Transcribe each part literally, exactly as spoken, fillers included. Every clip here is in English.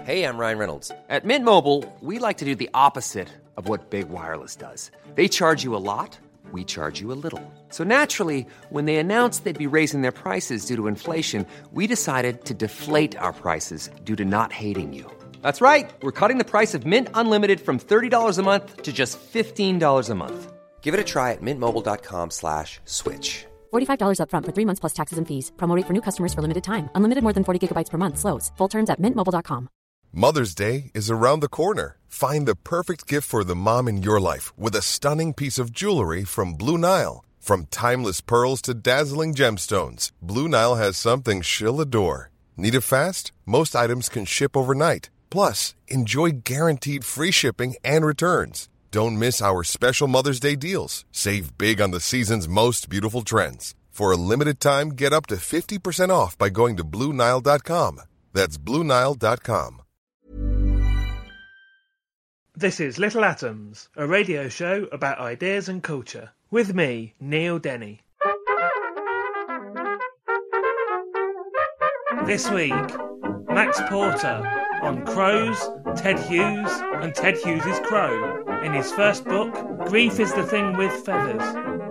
Hey, I'm Ryan Reynolds. At Mint Mobile, we like to do the opposite of what Big Wireless does. They charge you a lot, we charge you a little. So naturally, when they announced they'd be raising their prices due to inflation, we decided to deflate our prices due to not hating you. That's right. We're cutting the price of Mint Unlimited from thirty dollars a month to just fifteen dollars a month. Give it a try at mintmobile.com slash switch. forty-five dollars up front for three months plus taxes and fees. Promo rate for new customers for limited time. Unlimited more than forty gigabytes per month slows. Full terms at mint mobile dot com. Mother's Day is around the corner. Find the perfect gift for the mom in your life with a stunning piece of jewelry from Blue Nile. From timeless pearls to dazzling gemstones, Blue Nile has something she'll adore. Need it fast? Most items can ship overnight. Plus, enjoy guaranteed free shipping and returns. Don't miss our special Mother's Day deals. Save big on the season's most beautiful trends. For a limited time, get up to fifty percent off by going to Blue Nile dot com. That's Blue Nile dot com. This is Little Atoms, a radio show about ideas and culture. With me, Neil Denny. This week, Max Porter on crows, Ted Hughes, and Ted Hughes' crow. In his first book, Grief is the Thing with Feathers.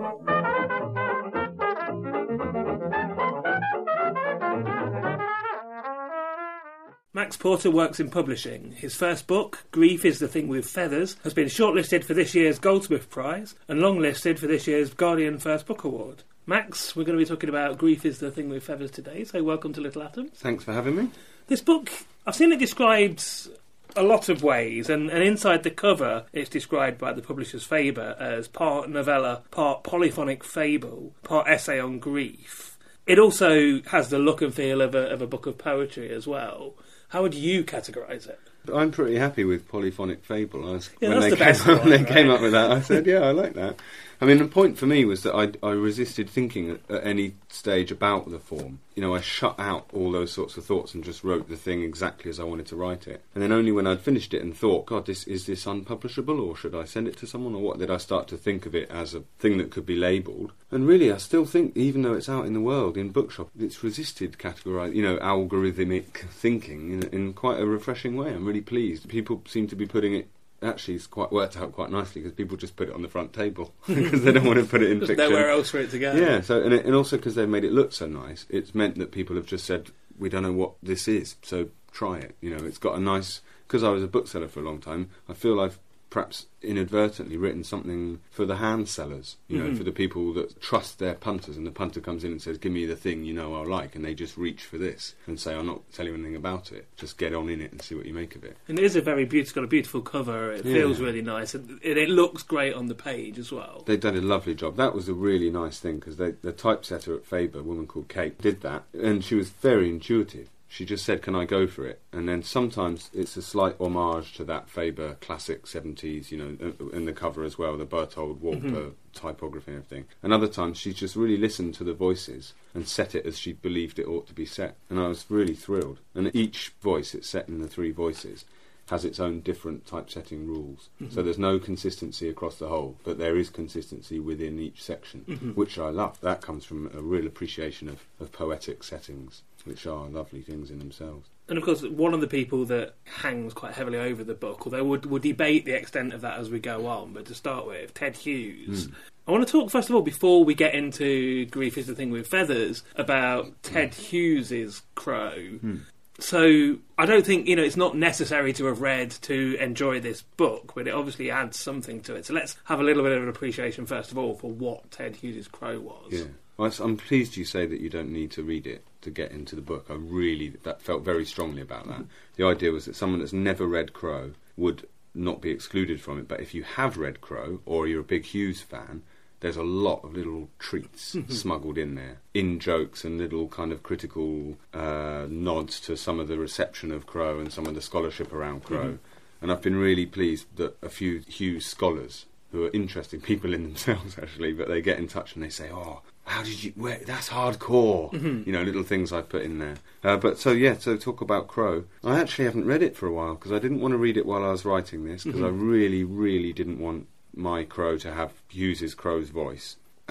Max Porter works in publishing. His first book, Grief is the Thing with Feathers, has been shortlisted for this year's Goldsmith Prize and longlisted for this year's Guardian First Book Award. Max, we're going to be talking about Grief is the Thing with Feathers today, so welcome to Little Atoms. Thanks for having me. This book, I've seen it described a lot of ways, and, and inside the cover it's described by the publisher's Faber as part novella, part polyphonic fable, part essay on grief. It also has the look and feel of a, of a book of poetry as well. How would you categorise it? I'm pretty happy with polyphonic fable. I was, yeah, when that's they, the came, best when one, they right? came up with that, I said, yeah, I like that. I mean, the point for me was that I, I resisted thinking at, at any stage about the form. You know, I shut out all those sorts of thoughts and just wrote the thing exactly as I wanted to write it. And then only when I'd finished it and thought, God, this is this unpublishable, or should I send it to someone, or what, did I start to think of it as a thing that could be labelled. And really, I still think, even though it's out in the world, in bookshop, it's resisted categorising, you know, algorithmic thinking in, in quite a refreshing way. I'm really pleased. People seem to be putting it. Actually, it's quite worked out quite nicely because people just put it on the front table because they don't want to put it in There's fiction. nowhere else for it to go. Yeah, so and, it, and also because they've made it look so nice, it's meant that people have just said, we don't know what this is, so try it. You know, it's got a nice... Because I was a bookseller for a long time, I feel I've perhaps inadvertently written something for the hand sellers, you know, mm-hmm. for the people that trust their punters, and the punter comes in and says, give me the thing you know I'll like, and they just reach for this and say, I'll not tell you anything about it, just get on in it and see what you make of it. And it is a very beautiful, it's got a beautiful cover, it yeah. feels really nice, and it, it looks great on the page as well. They've done a lovely job. That was a really nice thing, because the typesetter at Faber, a woman called Kate, did that, and she was very intuitive. She just said, can I go for it? And then sometimes it's a slight homage to that Faber classic seventies, you know, in the cover as well, the Berthold Walker mm-hmm. typography and everything. And other times she just really listened to the voices and set it as she believed it ought to be set. And I was really thrilled. And each voice, it's set in the three voices, has its own different typesetting rules. Mm-hmm. So there's no consistency across the whole, but there is consistency within each section, mm-hmm. which I love. That comes from a real appreciation of, of poetic settings, which are lovely things in themselves. And of course, one of the people that hangs quite heavily over the book, although we'll, we'll debate the extent of that as we go on, but to start with, Ted Hughes. Mm. I want to talk, first of all, before we get into Grief is the Thing with Feathers, about Ted mm. Hughes' Crow. Mm. So, I don't think, you know, it's not necessary to have read to enjoy this book, but it obviously adds something to it. So let's have a little bit of an appreciation, first of all, for what Ted Hughes' Crow was. Yeah. Well, I'm pleased you say that you don't need to read it to get into the book. I really that felt very strongly about that. Mm-hmm. The idea was that someone that's never read Crow would not be excluded from it, but if you have read Crow, or you're a big Hughes fan, there's a lot of little treats smuggled in there, in jokes and little kind of critical uh, nods to some of the reception of Crow and some of the scholarship around Crow. Mm-hmm. And I've been really pleased that a few Hughes scholars, who are interesting people in themselves actually, but they get in touch and they say, oh, how did you, where, that's hardcore, mm-hmm. you know, little things I put in there. Uh, but so, yeah, so talk about Crow. I actually haven't read it for a while, because I didn't want to read it while I was writing this, because mm-hmm. I really, really didn't want my Crow to have Hughes' Crow's voice.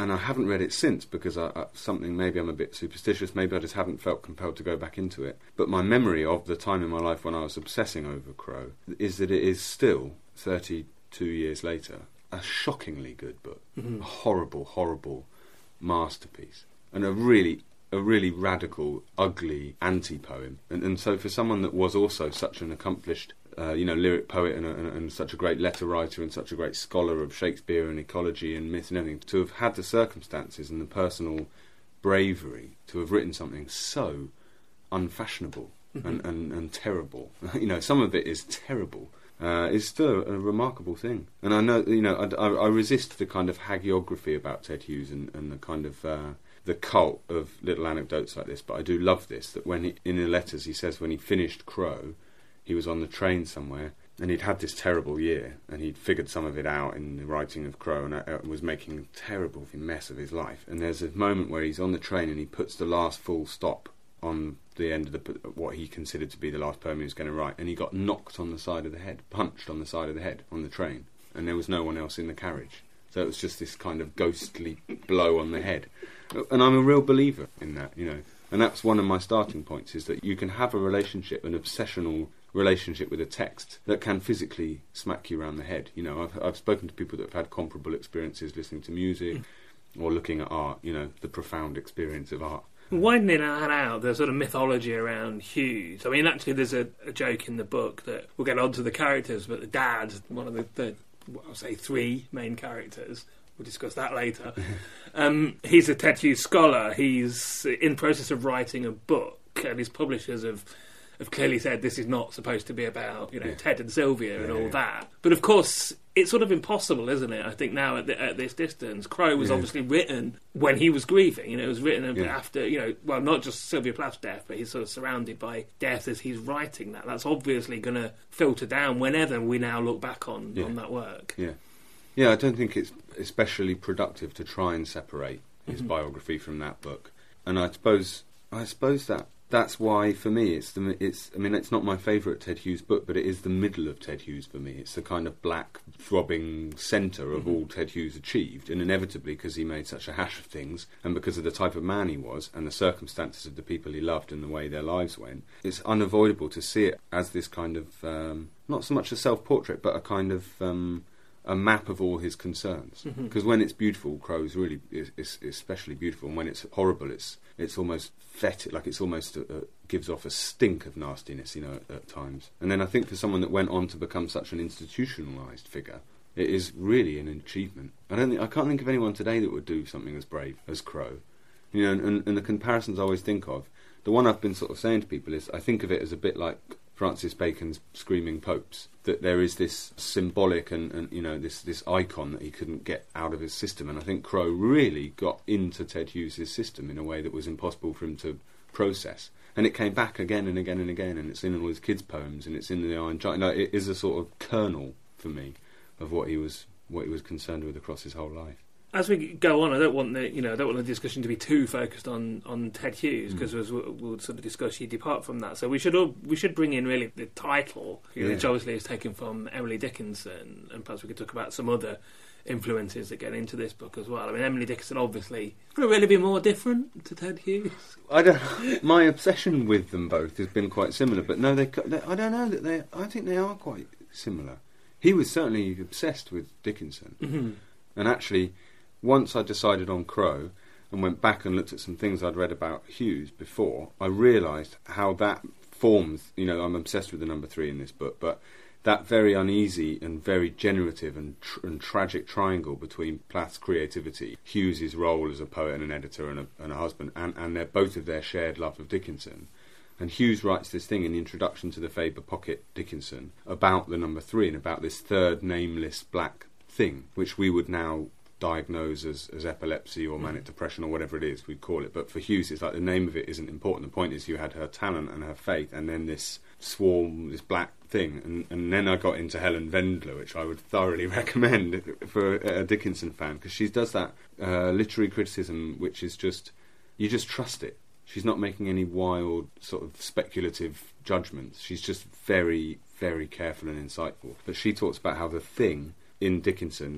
and I haven't read it since because I, I, something, maybe I'm a bit superstitious, maybe I just haven't felt compelled to go back into it. But my memory of the time in my life when I was obsessing over Crow is that it is still, thirty-two years later, a shockingly good book. Mm-hmm. A horrible, horrible masterpiece. And a really, a really radical, ugly anti-poem. And, and so for someone that was also such an accomplished Uh, you know, lyric poet and, and, and such a great letter writer and such a great scholar of Shakespeare and ecology and myth and everything, to have had the circumstances and the personal bravery to have written something so unfashionable mm-hmm. and, and, and terrible. You know, some of it is terrible. Uh, is still a, a remarkable thing. And I know, you know, I, I, I resist the kind of hagiography about Ted Hughes and, and the kind of uh, the cult of little anecdotes like this, but I do love this, that when he, in the letters he says when he finished Crow, he was on the train somewhere, and he'd had this terrible year, and he'd figured some of it out in the writing of Crow, and uh, was making a terrible mess of his life. And there's a moment where he's on the train, and he puts the last full stop on the end of the what he considered to be the last poem he was going to write, and he got knocked on the side of the head, punched on the side of the head on the train, and there was no one else in the carriage. So it was just this kind of ghostly blow on the head. And I'm a real believer in that, you know. And that's one of my starting points, is that you can have a relationship, an obsessional relationship with a text that can physically smack you around the head. You know, I've, I've spoken to people that have had comparable experiences listening to music mm. or looking at art, you know, the profound experience of art. Widening that out, the sort of mythology around Hughes. I mean, actually, there's a, a joke in the book that we'll get onto the characters, but the dad, one of the, the I'll say three main characters, we'll discuss that later. um, he's a Ted Hughes scholar. He's in the process of writing a book, and his publishers have have clearly said this is not supposed to be about, you know, yeah. Ted and Sylvia yeah, and all yeah. that. But of course, it's sort of impossible, isn't it? I think now at, the, at this distance, Crow was yeah. obviously written when he was grieving. You know, it was written yeah. after, you know, well, not just Sylvia Plath's death, but he's sort of surrounded by death as he's writing that. That's obviously going to filter down whenever we now look back on, yeah. on that work. Yeah. Yeah, I don't think it's especially productive to try and separate his mm-hmm. biography from that book. And I suppose, I suppose that that's why, for me, it's the it's. I mean, it's not my favourite Ted Hughes book, but it is the middle of Ted Hughes for me. It's the kind of black, throbbing centre of mm-hmm. all Ted Hughes achieved, and inevitably, because he made such a hash of things, and because of the type of man he was, and the circumstances of the people he loved and the way their lives went, it's unavoidable to see it as this kind of um, not so much a self-portrait, but a kind of um, a map of all his concerns. Because mm-hmm. when it's beautiful, Crow's really is, is especially beautiful, and when it's horrible, it's it's almost fetid, like it's almost a, a, gives off a stink of nastiness, you know, at, at times. And then I think for someone that went on to become such an institutionalised figure, it is really an achievement. I don't think I can't think of anyone today that would do something as brave as Crow. You know, and, and the comparisons I always think of, the one I've been sort of saying to people is, I think of it as a bit like Francis Bacon's Screaming Popes, that there is this symbolic and, and you know, this, this icon that he couldn't get out of his system. And I think Crow really got into Ted Hughes' system in a way that was impossible for him to process. And it came back again and again and again, and it's in all his kids' poems, and it's in the Iron Giant. Like, it is a sort of kernel, for me, of what he was what he was concerned with across his whole life. As we go on, I don't want the you know I don't want the discussion to be too focused on, on Ted Hughes, because mm. we'll, we'll sort of discuss you depart from that. So we should all, we should bring in really the title, you know, yeah. which obviously is taken from Emily Dickinson, and perhaps we could talk about some other influences that get into this book as well. I mean, Emily Dickinson obviously could it really be more different to Ted Hughes? I don't. My obsession with them both has been quite similar, but no, they. they I don't know that they. I think they are quite similar. He was certainly obsessed with Dickinson, mm-hmm. and actually, once I decided on Crow and went back and looked at some things I'd read about Hughes before, I realised how that forms, you know, I'm obsessed with the number three in this book, but that very uneasy and very generative and, tr- and tragic triangle between Plath's creativity, Hughes' role as a poet and an editor and a, and a husband, and, and their, both of their shared love of Dickinson. And Hughes writes this thing in the introduction to the Faber Pocket Dickinson about the number three and about this third nameless black thing, which we would now diagnose as, as epilepsy or manic depression or whatever it is we'd call it. But for Hughes, it's like the name of it isn't important. The point is you had her talent and her faith, and then this swarm, this black thing. And, and then I got into Helen Vendler, which I would thoroughly recommend for a Dickinson fan, because she does that uh, literary criticism, which is just, you just trust it. She's not making any wild sort of speculative judgments. She's just very, very careful and insightful. But she talks about how the thing in Dickinson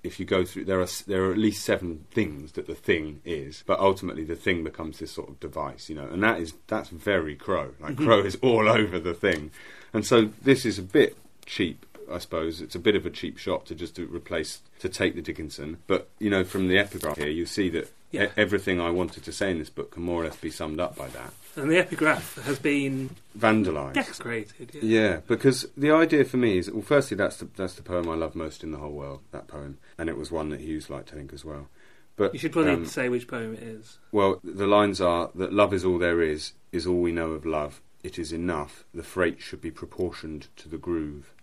if you go through, there are there are at least seven things that the thing is, but ultimately the thing becomes this sort of device, you know, and that is that's very Crow. Like Crow is all over the thing, and so this is a bit cheap, I suppose. It's a bit of a cheap shot to just to replace to take the Dickinson, but you know, from the epigraph here, you see that yeah. e- everything I wanted to say in this book can more or less be summed up by that. And the epigraph has been vandalised, desecrated. Yeah. yeah, because the idea for me is, well, firstly, that's the that's the poem I love most in the whole world. That poem, and it was one that Hughes liked, I think, as well. But you should probably um, say which poem it is. Well, the lines are that love is all there is, is all we know of love. It is enough. The freight should be proportioned to the groove.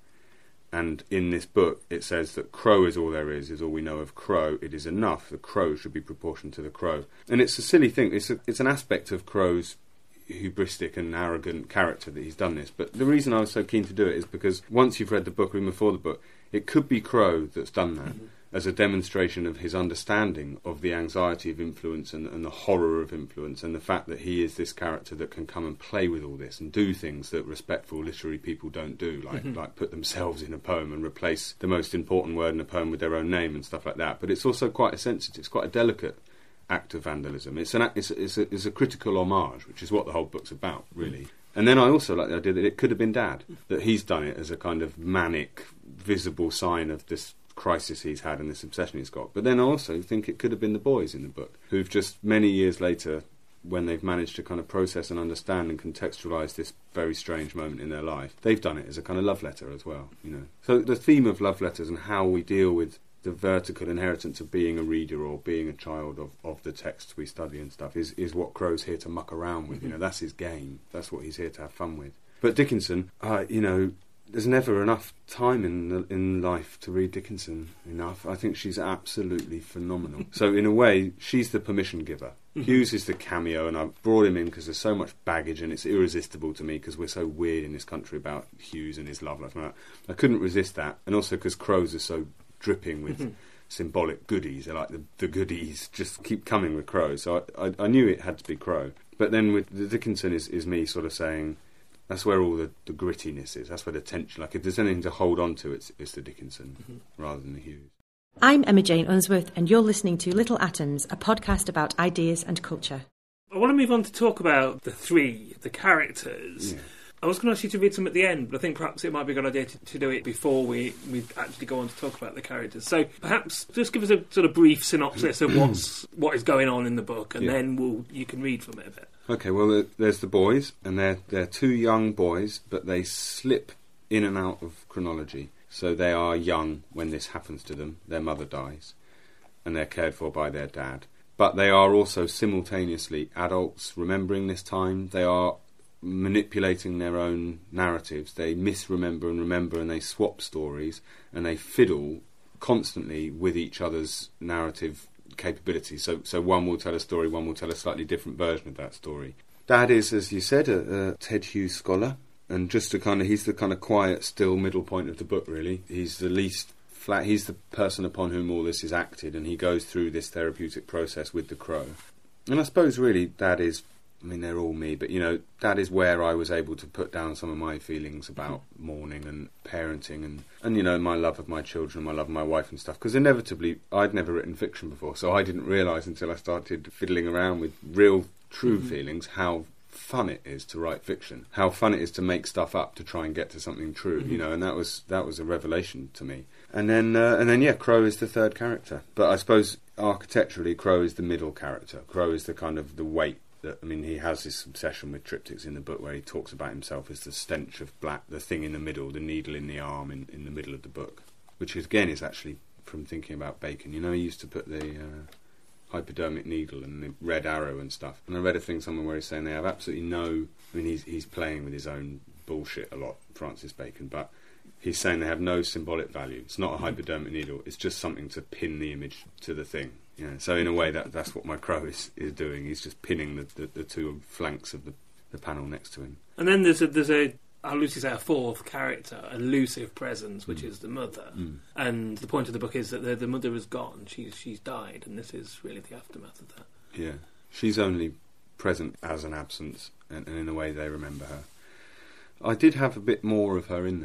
And in this book, it says that crow is all there is, is all we know of crow. It is enough. The crow should be proportioned to the crow. And it's a silly thing. It's a, it's an aspect of Crow's hubristic and arrogant character that he's done this. But the reason I was so keen to do it is because once you've read the book, or even before the book, it could be Crow that's done that. Mm-hmm. As a demonstration of his understanding of the anxiety of influence and, and the horror of influence, and the fact that he is this character that can come and play with all this and do things that respectful literary people don't do, like mm-hmm. like put themselves in a poem and replace the most important word in a poem with their own name and stuff like that. But it's also quite a sensitive, it's quite a delicate act of vandalism. It's an it's a, it's a, it's a critical homage, which is what the whole book's about, really. And then I also like the idea that it could have been Dad, that he's done it as a kind of manic, visible sign of this crisis he's had and this obsession he's got. But then I also think it could have been the boys in the book, who've just many years later, when they've managed to kind of process and understand and contextualise this very strange moment in their life, they've done it as a kind of love letter as well, you know. So the theme of love letters and how we deal with the vertical inheritance of being a reader or being a child of, of the texts we study and stuff is, is what Crow's here to muck around with. Mm-hmm. You know, that's his game. That's what he's here to have fun with. But Dickinson, uh, you know, there's never enough time in the, in life to read Dickinson enough. I think she's absolutely phenomenal. So in a way, she's the permission giver. Mm-hmm. Hughes is the cameo, and I've brought him in because there's so much baggage, and it's irresistible to me because we're so weird in this country about Hughes and his love life. I couldn't resist that, and also because Crow's are so dripping with mm-hmm. symbolic goodies. They're like the, the goodies just keep coming with Crow. So I, I, I knew it had to be Crow. But then with the Dickinson is, is me sort of saying, that's where all the, the grittiness is. That's where the tension, like if there's anything to hold on to, it's, it's the Dickinson mm-hmm. rather than the Hughes. I'm Emma Jane Unsworth, and you're listening to Little Atoms, a podcast about ideas and culture. I want to move on to talk about the three, the characters. Yeah. I was going to ask you to read some at the end, but I think perhaps it might be a good idea to, to do it before we, we actually go on to talk about the characters. So perhaps just give us a sort of brief synopsis of what's what is going on in the book, and yeah. then we'll you can read from it a bit. Okay, well, there's the boys, and they're, they're two young boys, but they slip in and out of chronology. So they are young when this happens to them. Their mother dies, and they're cared for by their dad. But they are also simultaneously adults remembering this time. They are manipulating their own narratives. They misremember and remember, and they swap stories, and they fiddle constantly with each other's narrative capabilities. So so one will tell a story, one will tell a slightly different version of that story. Dad is, as you said, a, a Ted Hughes scholar, and just to kind of, he's the kind of quiet, still middle point of the book, really. He's the least flat, he's the person upon whom all this is acted, and he goes through this therapeutic process with the Crow. And I suppose really Dad is, I mean, they're all me, but, you know, that is where I was able to put down some of my feelings about mourning and parenting and, and, you know, my love of my children, my love of my wife and stuff. Because inevitably, I'd never written fiction before, so I didn't realise until I started fiddling around with real, true mm-hmm. feelings how fun it is to write fiction, how fun it is to make stuff up to try and get to something true, mm-hmm. you know, and that was that was a revelation to me. And then, uh, and then, yeah, Crow is the third character. But I suppose architecturally, Crow is the middle character. Crow is the kind of the weight. That, I mean, he has this obsession with triptychs in the book where he talks about himself as the stench of black, the thing in the middle, the needle in the arm in, in the middle of the book, which again is actually from thinking about Bacon. You know, he used to put the uh, hypodermic needle and the red arrow and stuff. And I read a thing somewhere where he's saying they have absolutely no... I mean, he's, he's playing with his own bullshit a lot, Francis Bacon, but he's saying they have no symbolic value. It's not a hypodermic needle, it's just something to pin the image to the thing. Yeah, so in a way, that that's what my Crow is, is doing. He's just pinning the, the, the two flanks of the, the panel next to him. And then there's a, there's a, I'll loosely say a fourth character, elusive presence, which mm. is the mother. Mm. And the point of the book is that the, the mother is gone. She's she's died, and this is really the aftermath of that. Yeah, she's only present as an absence, and, and in a way they remember her. I did have a bit more of her in there.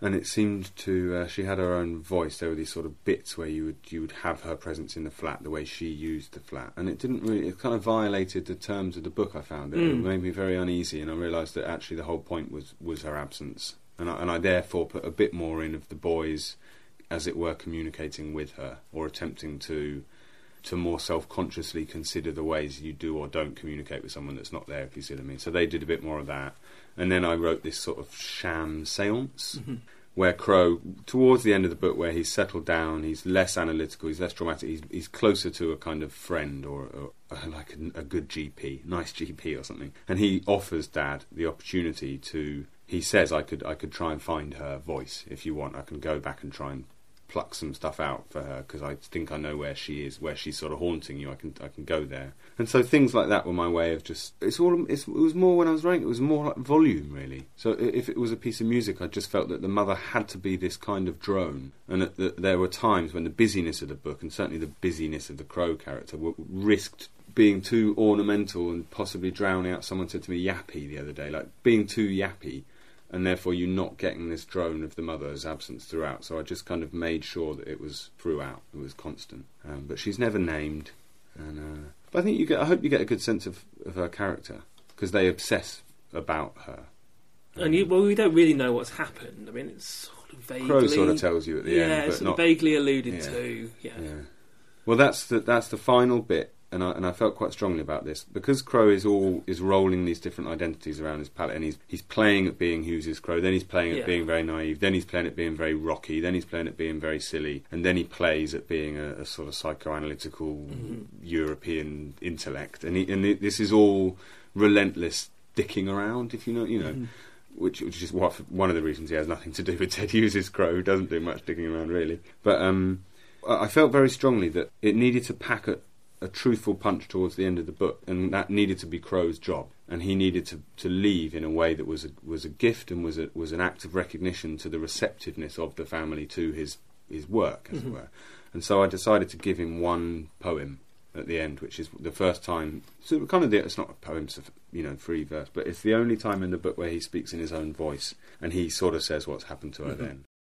And it seemed to, uh, she had her own voice. There were these sort of bits where you would you would have her presence in the flat, the way she used the flat. And it didn't really, it kind of violated the terms of the book, I found. It, mm. it made me very uneasy, and I realised that actually the whole point was, was her absence. And I, and I therefore put a bit more in of the boys, as it were, communicating with her, or attempting to to more self-consciously consider the ways you do or don't communicate with someone that's not there, if you see what I mean. So they did a bit more of that. And then I wrote this sort of sham seance, mm-hmm. where Crow, towards the end of the book, where he's settled down, he's less analytical, he's less dramatic, he's, he's closer to a kind of friend or, or uh, like a, a good G P, nice G P or something. And he offers Dad the opportunity to, he says, I could I could try and find her voice if you want. I can go back and try and pluck some stuff out for her, because I think I know where she is, where she's sort of haunting you. I can I can go there. And so things like that were my way of just, it's all it's, it was more when I was writing, it was more like volume, really. So if it was a piece of music, I just felt that the mother had to be this kind of drone, and that, that there were times when the busyness of the book, and certainly the busyness of the Crow character, were, risked being too ornamental and possibly drowning out. Someone said to me yappy the other day, like being too yappy, and therefore you're not getting this drone of the mother's absence throughout. So I just kind of made sure that it was throughout, it was constant. Um, but she's never named, and uh, but I think you get. I hope you get a good sense of, of her character, because they obsess about her. Um, and you, well, we don't really know what's happened. I mean, it's sort of vaguely. Crow sort of tells you at the yeah, end, but but sort not of vaguely alluded yeah, to. Yeah. yeah. Well, that's the that's the final bit. And I, and I felt quite strongly about this, because Crow is all is rolling these different identities around his palette, and he's he's playing at being Hughes's Crow, then he's playing at yeah. being very naive, then he's playing at being very rocky, then he's playing at being very silly, and then he plays at being a, a sort of psychoanalytical mm-hmm. European intellect, and he, and it, this is all relentless dicking around, if you know, you know. Mm-hmm. Which, which is what, one of the reasons he has nothing to do with Ted Hughes's Crow, who doesn't do much dicking around really. But um, I felt very strongly that it needed to pack a a truthful punch towards the end of the book, and that needed to be Crow's job, and he needed to, to leave in a way that was a, was a gift and was a, was an act of recognition to the receptiveness of the family to his his work, as mm-hmm. it were. And so I decided to give him one poem at the end, which is the first time. So kind of the, it's not a poem, it's a, you know, free verse, but it's the only time in the book where he speaks in his own voice, and he sort of says what's happened to her mm-hmm. then.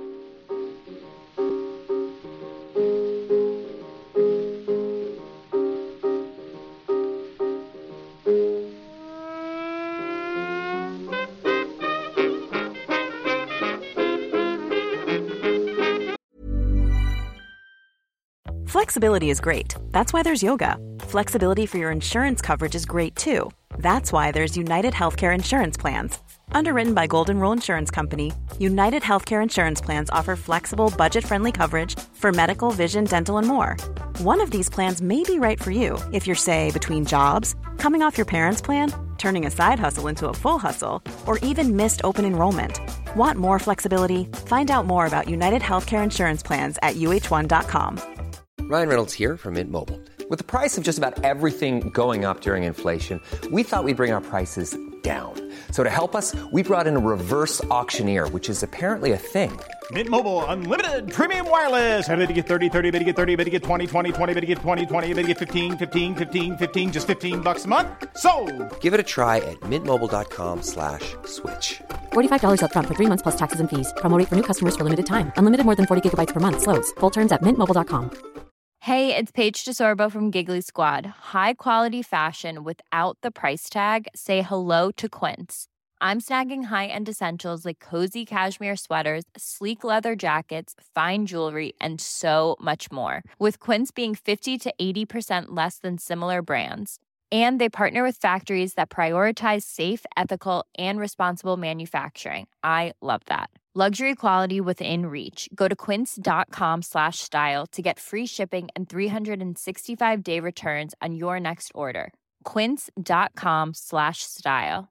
Flexibility is great. That's why there's yoga. Flexibility for your insurance coverage is great too. That's why there's United Healthcare Insurance Plans. Underwritten by Golden Rule Insurance Company, United Healthcare Insurance Plans offer flexible, budget-friendly coverage for medical, vision, dental, and more. One of these plans may be right for you if you're, say, between jobs, coming off your parents' plan, turning a side hustle into a full hustle, or even missed open enrollment. Want more flexibility? Find out more about United Healthcare Insurance Plans at U H one dot com. Ryan Reynolds here from Mint Mobile. With the price of just about everything going up during inflation, we thought we'd bring our prices down. So to help us, we brought in a reverse auctioneer, which is apparently a thing. Mint Mobile Unlimited Premium Wireless. How to get thirty, thirty, how to get thirty, how to get twenty, twenty, twenty, how to get twenty, twenty, how to get fifteen, fifteen, fifteen, fifteen, just fifteen bucks a month? Sold! Give it a try at mintmobile.com slash switch. forty-five dollars up front for three months plus taxes and fees. Promo rate for new customers for limited time. Unlimited more than forty gigabytes per month. Slows full terms at mint mobile dot com. Hey, it's Paige DeSorbo from Giggly Squad. High quality fashion without the price tag. Say hello to Quince. I'm snagging high-end essentials like cozy cashmere sweaters, sleek leather jackets, fine jewelry, and so much more. With Quince being fifty to eighty percent less than similar brands. And they partner with factories that prioritize safe, ethical, and responsible manufacturing. I love that. Luxury quality within reach. Go to quince.com slash style to get free shipping and three sixty-five day returns on your next order. Quince.com slash style.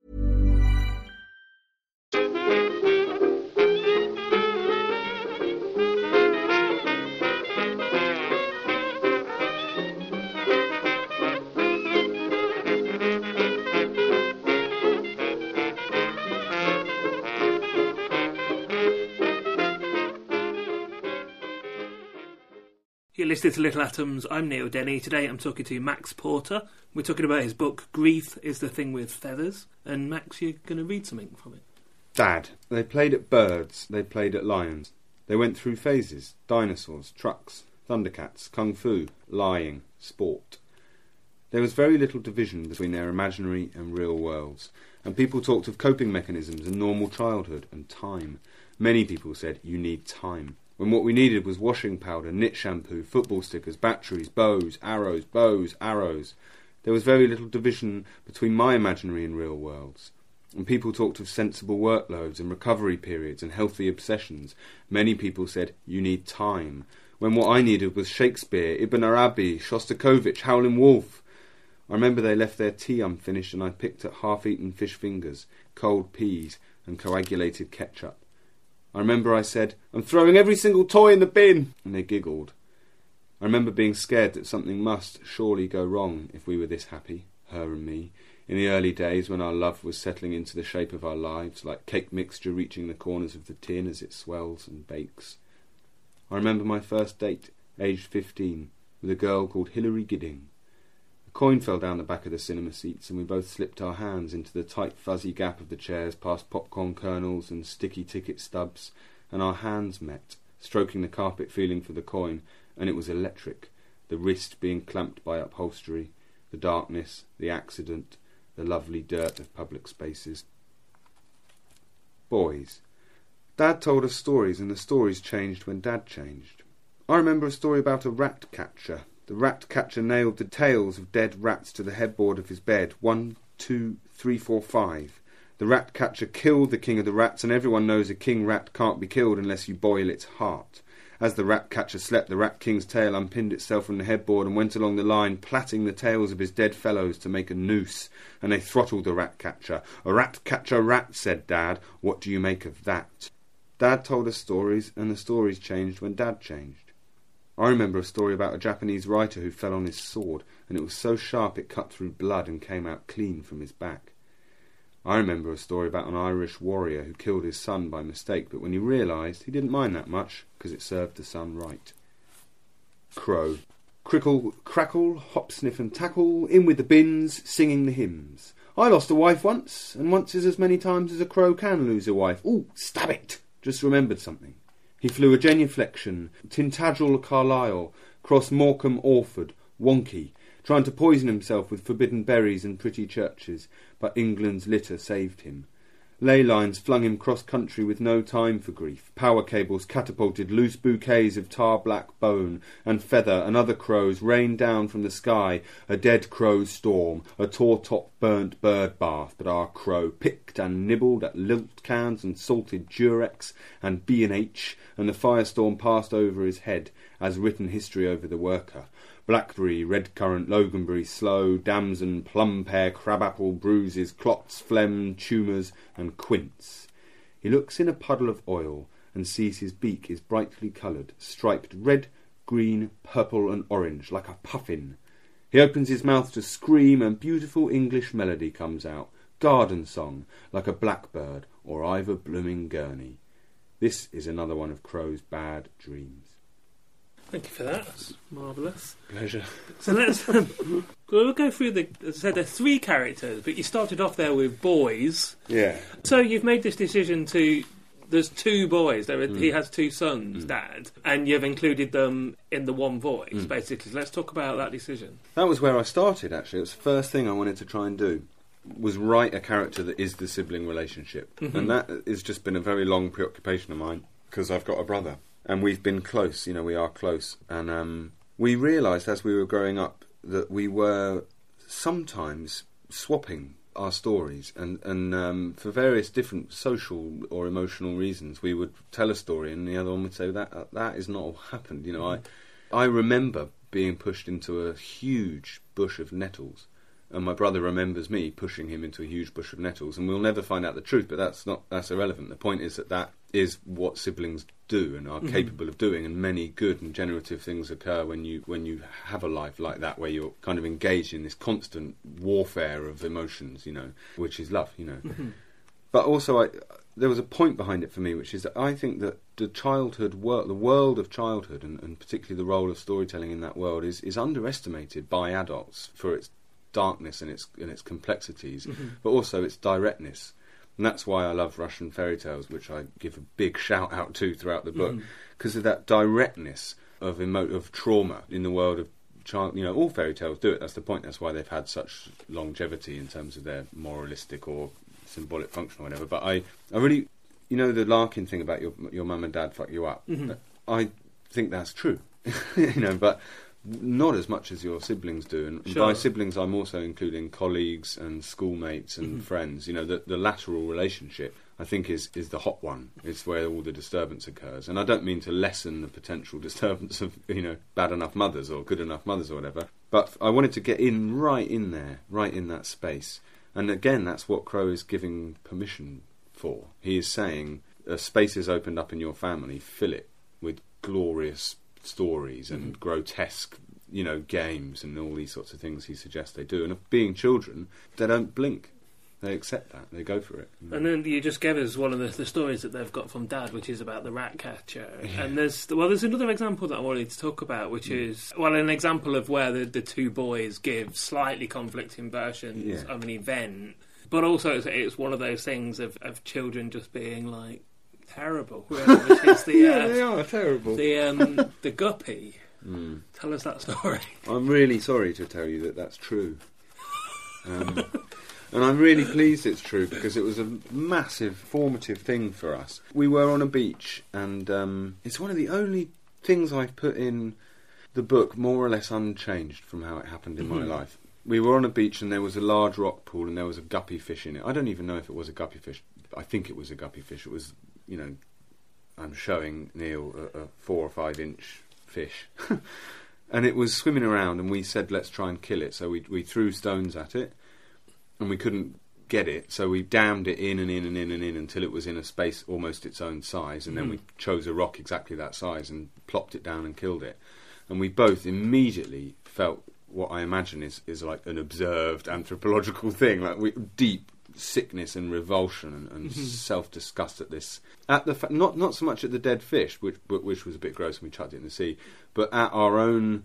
You're listening to Little Atoms. I'm Neil Denny. Today I'm talking to Max Porter. We're talking about his book, Grief is the Thing with Feathers. And Max, you're going to read something from it. Dad. They played at birds, they played at lions. They went through phases, dinosaurs, trucks, Thundercats, kung fu, lying, sport. There was very little division between their imaginary and real worlds, and people talked of coping mechanisms and normal childhood and time. Many people said, you need time, when what we needed was washing powder, knit shampoo, football stickers, batteries, bows, arrows, bows, arrows. There was very little division between my imaginary and real worlds, and people talked of sensible workloads and recovery periods and healthy obsessions. Many people said, you need time, when what I needed was Shakespeare, Ibn Arabi, Shostakovich, Howlin' Wolf. I remember they left their tea unfinished and I picked at half-eaten fish fingers, cold peas and coagulated ketchup. I remember I said, I'm throwing every single toy in the bin, and they giggled. I remember being scared that something must surely go wrong if we were this happy, her and me, in the early days when our love was settling into the shape of our lives, like cake mixture reaching the corners of the tin as it swells and bakes. I remember my first date, aged fifteen, with a girl called Hilary Gidding. A coin fell down the back of the cinema seats and we both slipped our hands into the tight fuzzy gap of the chairs past popcorn kernels and sticky ticket stubs, and our hands met, stroking the carpet feeling for the coin, and it was electric, the wrist being clamped by upholstery, the darkness, the accident, the lovely dirt of public spaces. Boys. Dad told us stories, and the stories changed when Dad changed. I remember a story about a rat catcher. The rat catcher nailed the tails of dead rats to the headboard of his bed. One, two, three, four, five. The rat catcher killed the king of the rats, and everyone knows a king rat can't be killed unless you boil its heart. As the rat catcher slept, the rat king's tail unpinned itself from the headboard and went along the line, plaiting the tails of his dead fellows to make a noose, and they throttled the rat catcher. A rat catcher rat, said Dad. What do you make of that? Dad told us stories, and the stories changed when Dad changed. I remember a story about a Japanese writer who fell on his sword, and it was so sharp it cut through blood and came out clean from his back. I remember a story about an Irish warrior who killed his son by mistake, but when he realised, he didn't mind that much, because it served the son right. Crow. Crickle, crackle, hop, sniff and tackle, in with the bins, singing the hymns. I lost a wife once, and once is as many times as a crow can lose a wife. Ooh, stab it! Just remembered something. He flew a genuflection, Tintagel Carlisle, cross Morecambe Orford, wonky, trying to poison himself with forbidden berries and pretty churches, but England's litter saved him. Ley lines flung him cross-country with no time for grief. Power cables catapulted loose bouquets of tar-black bone and feather, and other crows rained down from the sky, a dead crow's storm, a tore-top burnt bird bath. But our crow picked and nibbled at lilt cans and salted Durex and B and H, and the firestorm passed over his head, as written history over the worker. Blackberry, red currant, loganberry, sloe, damson, plum pear, crabapple, bruises, clots, phlegm, tumours, and quince. He looks in a puddle of oil and sees his beak is brightly coloured, striped red, green, purple and orange, like a puffin. He opens his mouth to scream, and beautiful English melody comes out, garden song, like a blackbird or Ivor blooming Gurney. This is another one of Crow's bad dreams. Thank you for that. That's marvellous. Pleasure. So let's um, we'll go through the. As I said, there are three characters, but you started off there with boys. Yeah. So you've made this decision to. There's two boys. There are, Mm. He has two sons, Mm. Dad, and you've included them in the one voice, Mm. basically. So let's talk about that decision. That was where I started, actually. It was the first thing I wanted to try and do, was write a character that is the sibling relationship. Mm-hmm. And that has just been a very long preoccupation of mine, because I've got a brother. And we've been close, you know, we are close. And um, we realised as we were growing up that we were sometimes swapping our stories. And, and um, for various different social or emotional reasons, we would tell a story and the other one would say, that that is not what happened. You know, I, I remember being pushed into a huge bush of nettles. And my brother remembers me pushing him into a huge bush of nettles, and we'll never find out the truth, but that's not that's irrelevant. The point is that that is what siblings do and are mm-hmm. capable of doing, and many good and generative things occur when you when you have a life like that, where you're kind of engaged in this constant warfare of emotions, you know, which is love, you know. Mm-hmm. But also, I, there was a point behind it for me, which is that I think that the childhood world, the world of childhood, and, and particularly the role of storytelling in that world, is, is underestimated by adults for its darkness and its and its complexities, mm-hmm. but also its directness. And that's why I love Russian fairy tales, which I give a big shout out to throughout the book, because mm. of that directness of emo- of trauma in the world of child. You know, all fairy tales do it. That's the point. That's why they've had such longevity in terms of their moralistic or symbolic function or whatever. But I, I really, you know, the Larkin thing about your your mum and dad fuck you up. Mm-hmm. I think that's true. You know, but not as much as your siblings do. And Sure. by siblings, I'm also including colleagues and schoolmates and Mm-hmm. friends. You know, the, the lateral relationship, I think, is, is the hot one. It's where all the disturbance occurs. And I don't mean to lessen the potential disturbance of, you know, bad enough mothers or good enough mothers or whatever. But I wanted to get in right in there, right in that space. And again, that's what Crow is giving permission for. He is saying, a space is opened up in your family, fill it with glorious stories and mm-hmm. grotesque, you know, games and all these sorts of things he suggests they do. And if being children, they don't blink. They accept that. They go for it. And then you just gave us one of the, the stories that they've got from Dad, which is about the rat catcher. Yeah. And there's well, there's another example that I wanted to talk about, which mm. is well, an example of where the, the two boys give slightly conflicting versions Yeah. of an event, but also it's, it's one of those things of, of children just being like terrible, really, which is the yeah, uh, they are terrible. the um, the guppy. Mm. Tell us that story. I'm really sorry to tell you that that's true. Um, and I'm really pleased it's true, because it was a massive, formative thing for us. We were on a beach, and um, it's one of the only things I've put in the book more or less unchanged from how it happened in mm-hmm. my life. We were on a beach, and there was a large rock pool, and there was a guppy fish in it. I don't even know if it was a guppy fish. I think it was a guppy fish. It was, you know, I'm showing Neil a, a four or five inch fish. And it was swimming around, and we said, let's try and kill it. So we we threw stones at it, and we couldn't get it. So we dammed it in and in and in and in until it was in a space almost its own size. And mm. then we chose a rock exactly that size and plopped it down and killed it. And we both immediately felt what I imagine is, is like an observed anthropological thing, like we, deep sickness and revulsion and, and mm-hmm. self-disgust at this. At the fa- not not so much at the dead fish, which which was a bit gross, and we chucked it in the sea, but at our own,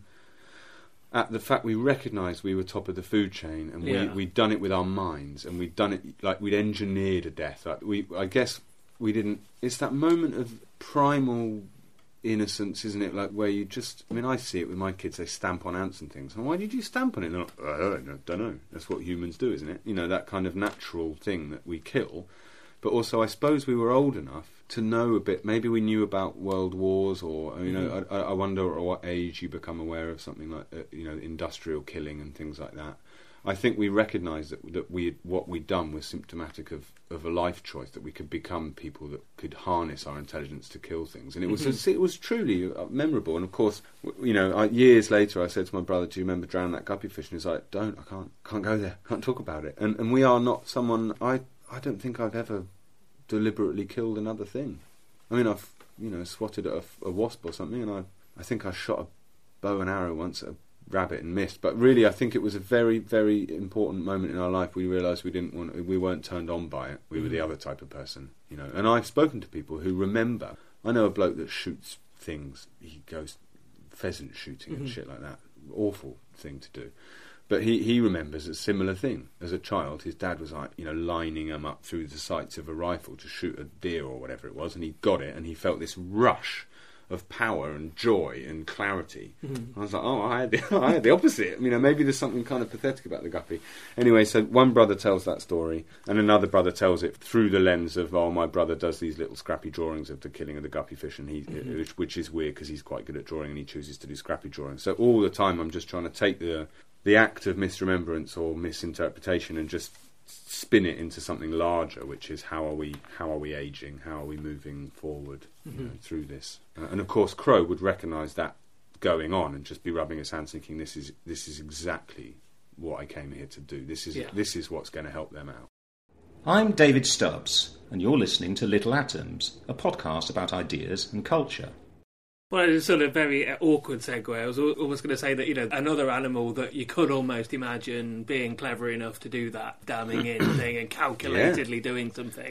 at the fact we recognised we were top of the food chain, and we yeah. we'd done it with our minds, and we'd done it like we'd engineered a death. Like we, I guess we didn't. It's that moment of primal innocence, isn't it? Like where you just, I mean, I see it with my kids. They stamp on ants and things. And why did you stamp on it? And they're like, I don't know, don't know. That's what humans do, isn't it? You know, that kind of natural thing that we kill. But also, I suppose we were old enough to know a bit. Maybe we knew about world wars, or you know, mm-hmm. I, I wonder at what age you become aware of something like uh, you know, industrial killing and things like that. I think we recognised that that we what we'd done was symptomatic of, of a life choice, that we could become people that could harness our intelligence to kill things, and it was mm-hmm. it was truly memorable. And of course, you know, I, years later, I said to my brother, "Do you remember drowning that guppy fish?" And he's like, "Don't, I can't, can't go there, can't talk about it." And and we are not someone. I I don't think I've ever deliberately killed another thing. I mean, I've you know swatted at a, a wasp or something, and I I think I shot a bow and arrow once at a rabbit and missed. But really, I think it was a very, very important moment in our life. We realised we didn't want, we weren't turned on by it. We were the other type of person, you know. And I've spoken to people who remember. I know a bloke that shoots things. He goes pheasant shooting mm-hmm. and shit like that. Awful thing to do. But he, he remembers a similar thing. As a child, his dad was like, you know, lining him up through the sights of a rifle to shoot a deer or whatever it was, and he got it, and he felt this rush of power and joy and clarity. Mm-hmm. I was like, oh, I had, the, I had the opposite. You know, maybe there's something kind of pathetic about the guppy. Anyway, so one brother tells that story, and another brother tells it through the lens of, oh, my brother does these little scrappy drawings of the killing of the guppy fish, and he, mm-hmm. which, which is weird because he's quite good at drawing, and he chooses to do scrappy drawings. So all the time, I'm just trying to take the the act of misremembrance or misinterpretation and just spin it into something larger, which is how are we how are we aging, how are we moving forward mm-hmm. you know, through this. Uh, and of course Crow would recognise that going on and just be rubbing his hands thinking, this is this is exactly what I came here to do. This is yeah. this is what's going to help them out. I'm David Stubbs, and you're listening to Little Atoms, a podcast about ideas and culture. Well, it's sort of very awkward segue. I was almost going to say that, you know, another animal that you could almost imagine being clever enough to do that damming in thing and calculatedly yeah. doing something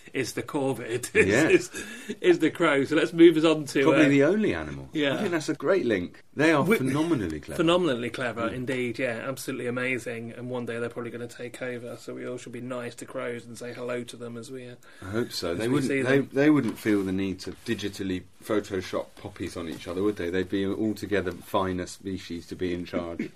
is the corvid, is, Yeah. is, is the crow. So let's move us on to... Probably uh, the only animal. Yeah. I think that's a great link. They are We- phenomenally clever. Phenomenally clever, indeed, yeah, absolutely amazing. And one day they're probably going to take over, so we all should be nice to crows and say hello to them as we... Uh, I hope so. as They we see wouldn't. They, them. they wouldn't feel the need to digitally Photoshop poppies on each other, would they? They'd be altogether finer species to be in charge.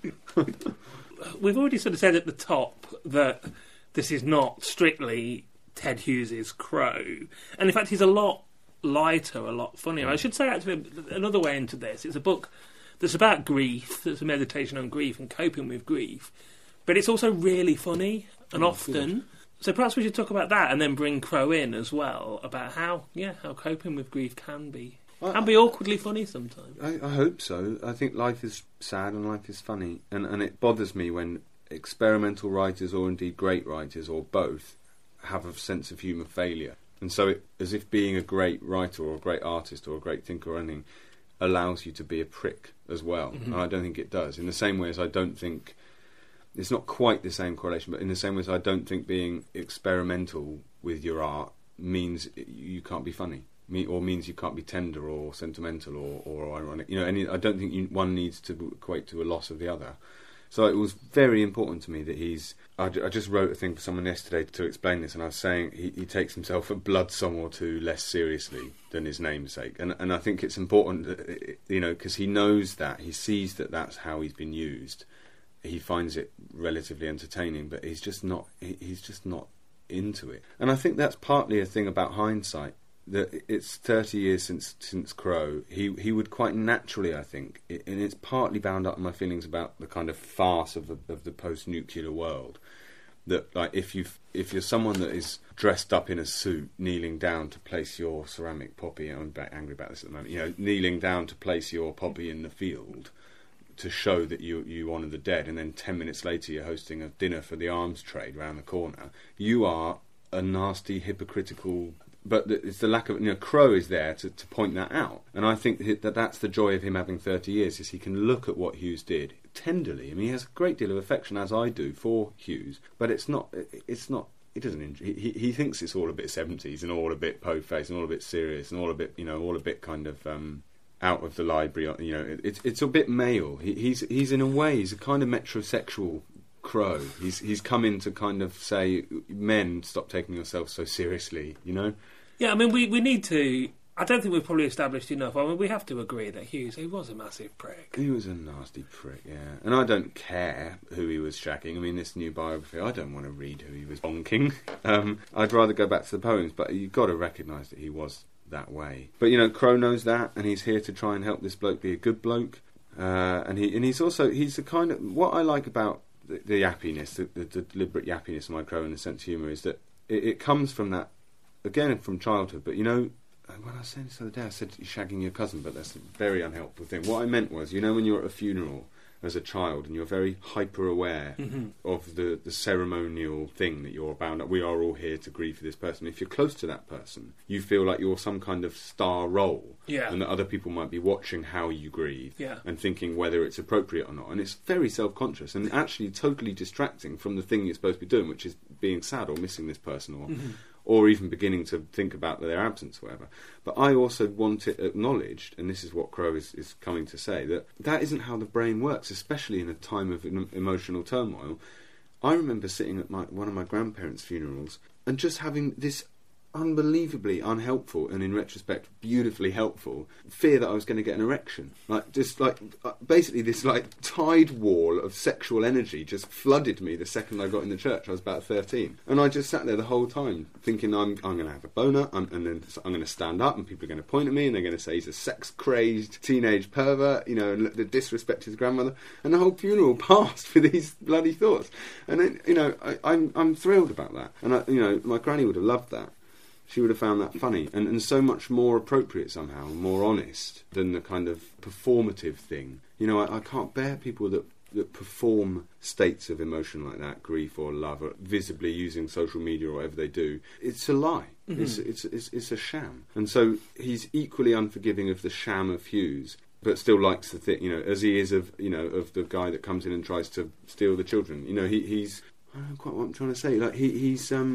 We've already sort of said at the top that this is not strictly Ted Hughes's Crow, and in fact he's a lot lighter, a lot funnier. I should say actually another way into this, it's a book that's about grief, that's a meditation on grief and coping with grief, but it's also really funny and Oh, often. good. So perhaps we should talk about that and then bring Crow in as well, about how, yeah, how coping with grief can be. Can be awkwardly funny sometimes. I, I hope so. I think life is sad and life is funny, and and it bothers me when experimental writers, or indeed great writers, or both, have a sense of humour failure. And so, it, as if being a great writer or a great artist or a great thinker or anything allows you to be a prick as well. Mm-hmm. And I don't think it does. In the same way as I don't think... It's not quite the same correlation, but in the same way as I don't think being experimental with your art means you can't be funny, me, or means you can't be tender or sentimental or, or ironic. You know, any, I don't think you, one needs to equate to a loss of the other. So it was very important to me that he's... I, I just wrote a thing for someone yesterday to explain this, and I was saying he, he takes himself a blood song or two less seriously than his namesake. And, and I think it's important, that, you know, because he knows that, he sees that that's how he's been used. He finds it relatively entertaining, but he's just not he, he's just not into it. And I think that's partly a thing about hindsight, that it's thirty years since since Crow. He he would quite naturally, I think, it, and it's partly bound up in my feelings about the kind of farce of the, of the post-nuclear world. That, like, if you if you're someone that is dressed up in a suit, kneeling down to place your ceramic poppy, I'm a bit angry about this at the moment, you know, kneeling down to place your poppy in the field, to show that you you honour the dead, and then ten minutes later you're hosting a dinner for the arms trade round the corner, you are a nasty, hypocritical... But the, it's the lack of... You know, Crow is there to, to point that out. And I think that that's the joy of him having thirty years, is he can look at what Hughes did tenderly. I mean, he has a great deal of affection, as I do, for Hughes, but it's not... It's not he doesn't... Enjoy, he, he thinks it's all a bit seventies and all a bit po-faced and all a bit serious and all a bit, you know, all a bit kind of... Um, out of the library, you know, it's it's a bit male. He, he's he's in a way he's a kind of metrosexual Crow. He's he's come in to kind of say, men, stop taking yourselves so seriously, you know. Yeah, I mean, we, we need to... I don't think we've probably established enough. I mean, we have to agree that Hughes, he was a massive prick. He was a nasty prick, yeah. And I don't care who he was shagging. I mean, this new biography, I don't want to read who he was bonking. Um, I'd rather go back to the poems, but you've got to recognise that he was that way. But, you know, Crow knows that, and he's here to try and help this bloke be a good bloke. Uh, and he and he's also... He's the kind of... What I like about the, the yappiness, the, the, the deliberate yappiness of my Crow and the sense of humour, is that it, it comes from that... Again, from childhood, but, you know... When I was saying this the other day, I said you're shagging your cousin, but that's a very unhelpful thing. What I meant was, you know, when you're at a funeral as a child and you're very hyper-aware mm-hmm. of the, the ceremonial thing that you're bound up. We are all here to grieve for this person. If you're close to that person, you feel like you're some kind of star role, yeah. and that other people might be watching how you grieve, yeah. and thinking whether it's appropriate or not. And it's very self-conscious and actually totally distracting from the thing you're supposed to be doing, which is being sad or missing this person, or... Mm-hmm. or even beginning to think about their absence or whatever. But I also want it acknowledged, and this is what Crow is, is coming to say, that that isn't how the brain works, especially in a time of emotional turmoil. I remember sitting at my, one of my grandparents' funerals and just having this unbelievably unhelpful, and in retrospect beautifully helpful, fear that I was going to get an erection. Like, just like, uh, basically this like tide wall of sexual energy just flooded me the second I got in the church. I was about thirteen, and I just sat there the whole time thinking, I'm I'm going to have a boner, I'm, and then I'm going to stand up and people are going to point at me and they're going to say he's a sex-crazed teenage pervert, you know, and the disrespect his grandmother, and the whole funeral passed with these bloody thoughts. And then, you know, I, I'm I'm thrilled about that, and I, you know, my granny would have loved that. She would have found that funny and, and so much more appropriate somehow, more honest than the kind of performative thing. You know, I, I can't bear people that, that perform states of emotion like that, grief or love, or visibly using social media or whatever they do. It's a lie. Mm-hmm. It's, it's, it's, it's a sham. And so he's equally unforgiving of the sham of Hughes, but still likes the thing, you know, as he is of, you know, of the guy that comes in and tries to steal the children. You know, he, he's... I don't know quite what I'm trying to say. Like, he, he's... um.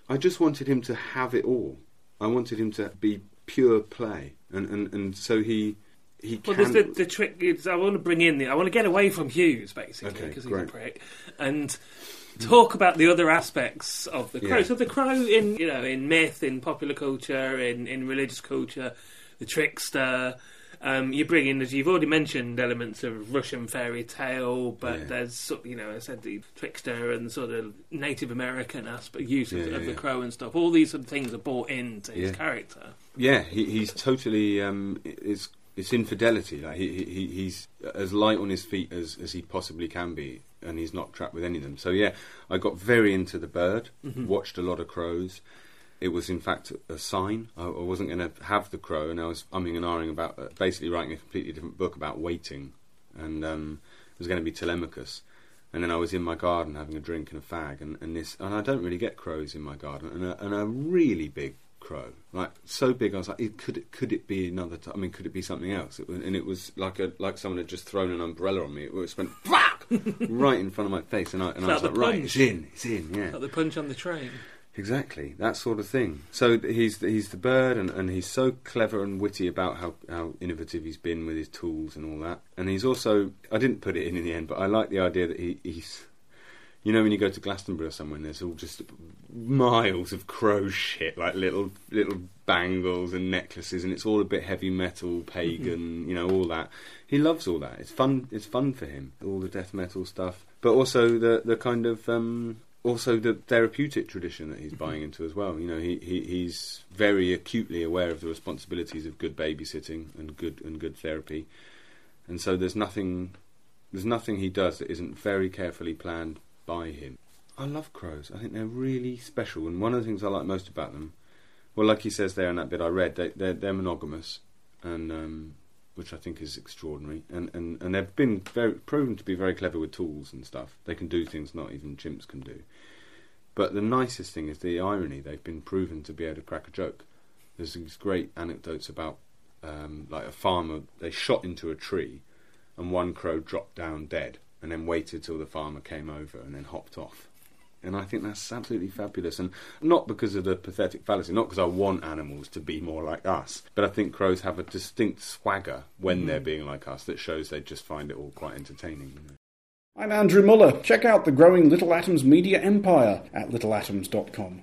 I just wanted him to have it all. I wanted him to be pure play, and and, and so he he. Well, can... there's the, the trick is I want to bring in the I want to get away from Hughes basically because okay, he's a prick, and talk about the other aspects of the Crow. Yeah. So the Crow in you know in myth, in popular culture, in, in religious culture, the trickster. Um, you bring in, as you've already mentioned, elements of Russian fairy tale, but yeah. there's sort of, you know, I said the trickster and sort of Native American aspect, use of, Yeah, yeah, of the yeah. Crow and stuff. All these sort of things are brought into his Yeah. character. Yeah, he, he's totally. Um, it's it's infidelity. Like he, he he's as light on his feet as, as he possibly can be, and he's not trapped with any of them. So yeah, I got very into the bird. Mm-hmm. Watched a lot of crows. It was, in fact, a sign. I, I wasn't going to have the crow, and I was umming and ahhing about uh, basically writing a completely different book about waiting, and um, it was going to be Telemachus. And then I was in my garden having a drink and a fag, and, and this, and I don't really get crows in my garden, and a, and a really big crow, like so big. I was like, it, could it could it be another? T- I mean, could it be something else? It, and it was like a like someone had just thrown an umbrella on me. It was went right in front of my face, and I and I was like like, the right, punch. it's in, it's in, yeah. Like the punch on the train. Exactly, that sort of thing. So he's the, he's the bird, and, and he's so clever and witty about how, how innovative he's been with his tools and all that. And he's also, I didn't put it in in the end, but I like the idea that he, he's, you know, when you go to Glastonbury or somewhere, and there's all just miles of crow shit, like little little bangles and necklaces, and it's all a bit heavy metal, pagan, you know, all that. He loves all that. It's fun. It's fun for him, all the death metal stuff, but also the the kind of. Um, Also, the therapeutic tradition that he's buying into as well. You know, he, he he's very acutely aware of the responsibilities of good babysitting and good and good therapy, and so there's nothing there's nothing he does that isn't very carefully planned by him. I love crows. I think they're really special, and one of the things I like most about them, well, like he says there in that bit I read, they, they're they're monogamous, and um, which I think is extraordinary, and, and, and they've been very proven to be very clever with tools and stuff. They can do things not even chimps can do. But the nicest thing is the irony. They've been proven to be able to crack a joke. There's these great anecdotes about um, like a farmer, they shot into a tree and one crow dropped down dead and then waited till the farmer came over and then hopped off. And I think that's absolutely fabulous, and not because of the pathetic fallacy, not because I want animals to be more like us, but I think crows have a distinct swagger when mm. they're being like us that shows they just find it all quite entertaining. You know? I'm Andrew Muller. Check out the growing Little Atoms media empire at little atoms dot com.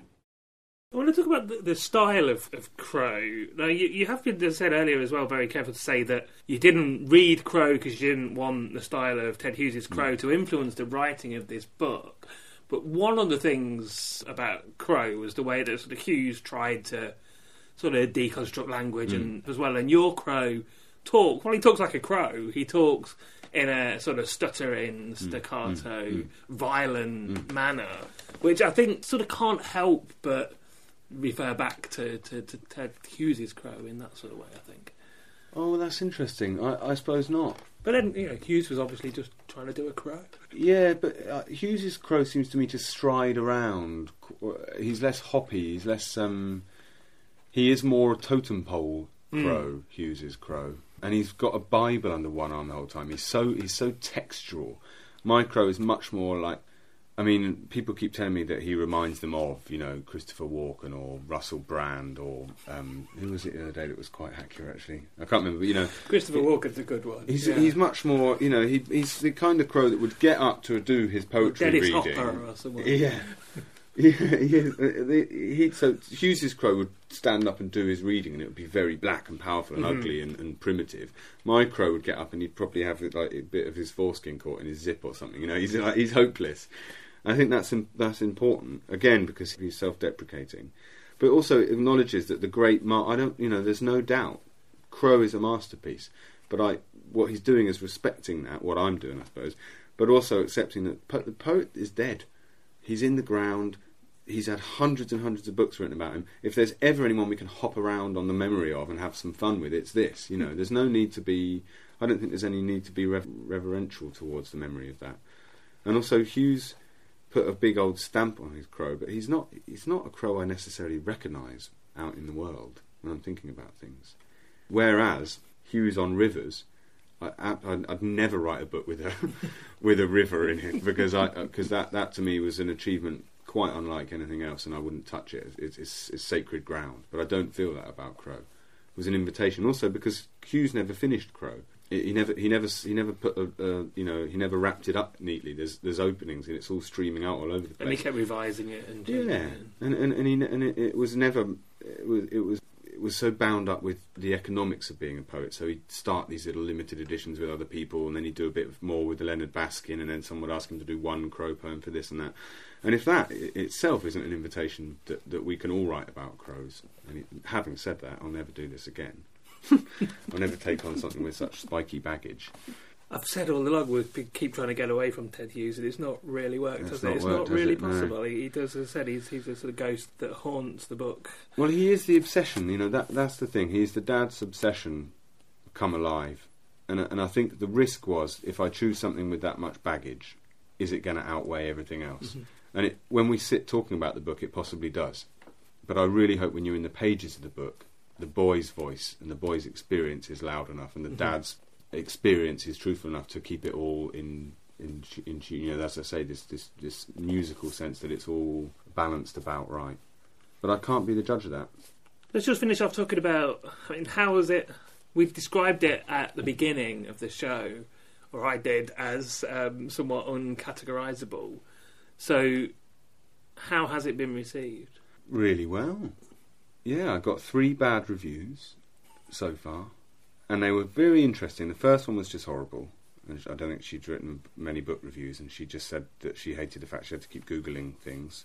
I want to talk about the, the style of, of Crow. Now, you, you have been, as I said earlier as well, very careful to say that you didn't read Crow because you didn't want the style of Ted Hughes' Crow mm. to influence the writing of this book. But one of the things about Crow was the way that sort of Hughes tried to sort of deconstruct language mm. and as well. And your Crow talk, well, he talks like a crow. He talks in a sort of stuttering, staccato, mm. Mm. violent mm. manner, which I think sort of can't help but refer back to, to, to Ted Hughes' Crow in that sort of way, I think. Oh, that's interesting. I, I suppose not. But then, you know, Hughes was obviously just trying to do a crow. Yeah, but uh, Hughes' Crow seems to me to stride around. He's less hoppy. He's less. Um, he is more a totem pole crow. Mm. Hughes' Crow, and he's got a Bible under one arm the whole time. He's so he's so textural. My Crow is much more like. I mean, people keep telling me that he reminds them of, you know, Christopher Walken or Russell Brand or um, who was it the other day that was quite accurate, actually? I can't remember, but, you know... Christopher Walken's a good one. He's yeah. he's much more, you know, he, he's the kind of crow that would get up to do his poetry Dennis reading. Hopper or someone. Yeah. yeah, yeah. He, so Hughes' Crow would stand up and do his reading and it would be very black and powerful and mm-hmm. ugly and, and primitive. My Crow would get up and he'd probably have like a bit of his foreskin caught in his zip or something, you know, he's like, he's hopeless. I think that's that's important again because he's self-deprecating, but also acknowledges that the great. Mar- I don't, you know, there's no doubt, Crow is a masterpiece. But I, what he's doing is respecting that. What I'm doing, I suppose, but also accepting that po- the poet is dead. He's in the ground. He's had hundreds and hundreds of books written about him. If there's ever anyone we can hop around on the memory of and have some fun with, it's this. You know, there's no need to be. I don't think there's any need to be rever- reverential towards the memory of that. And also Hughes put a big old stamp on his crow, but he's not he's not a crow I necessarily recognise out in the world when I'm thinking about things. Whereas Hughes on rivers, I, I, I'd never write a book with a with a river in it because I because that, that to me was an achievement quite unlike anything else, and I wouldn't touch it. It's, it's, it's sacred ground. But I don't feel that about Crow. It was an invitation, also because Hughes never finished Crow. It, he never, he never, he never put a, a, you know, he never wrapped it up neatly. There's, there's openings, and it's all streaming out all over the place. And he kept revising it and yeah, it. and and and, he, and it, it was never, it was, it was. It was so bound up with the economics of being a poet. So he'd start these little limited editions with other people, and then he'd do a bit more with Leonard Baskin, and then someone would ask him to do one Crow poem for this and that. And if that itself isn't an invitation that, that we can all write about crows, and having said that, I'll never do this again. I'll never take on something with such spiky baggage. I've said all along we keep trying to get away from Ted Hughes, and it's not really worked, It's has not it? It's worked, not really has it? No. possible. He, he does, as I said, he's, he's a sort of ghost that haunts the book. Well, he is the obsession, you know, that that's the thing. He's the dad's obsession come alive. And, and I think the risk was, if I choose something with that much baggage, is it going to outweigh everything else? Mm-hmm. And it, when we sit talking about the book, it possibly does. But I really hope when you're in the pages of the book, the boy's voice and the boy's experience is loud enough, and the Mhm. dad's experience is truthful enough to keep it all in in, in you know, as I say, this, this this musical sense that it's all balanced about right. But I can't be the judge of that. Let's just finish off talking about, I mean, how was it? We've described it at the beginning of the show, or I did, as um, somewhat uncategorisable. So, how has it been received? Really well. Yeah, I got three bad reviews so far, and they were very interesting. The first one was just horrible. And I don't think she'd written many book reviews, and she just said that she hated the fact she had to keep Googling things.